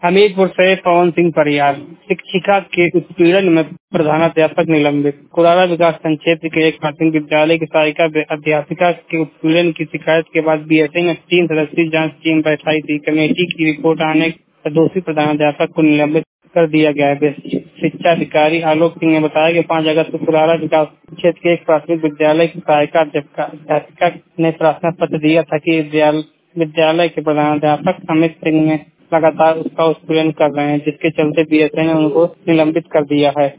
हमीरपुर से पवन सिंह परियार। शिक्षिका के उत्पीड़न में प्रधानाध्यापक निलंबित। कुराला विकास खंड क्षेत्र के एक प्राथमिक विद्यालय की सहायिका अध्यापिका के उत्पीड़न की शिकायत के बाद बीएसए ने 3 सदस्यीय जांच टीम बैठाई थी। कमेटी की रिपोर्ट आने पर दोषी प्रधानाध्यापक को निलंबित कर दिया गया है। शिक्षा अधिकारी आलोक सिंह ने बताया कि 5 अगस्त को कुराला विकास क्षेत्र के एक प्राथमिक विद्यालय की सहायिका अध्यापिका ने प्रार्थना पत्र दिया था कि विद्यालय के प्रधानाध्यापक अमित सिंह ने लगातार उसका उत्पीड़न कर रहे हैं, जिसके चलते बीएसए ने उनको निलंबित कर दिया है।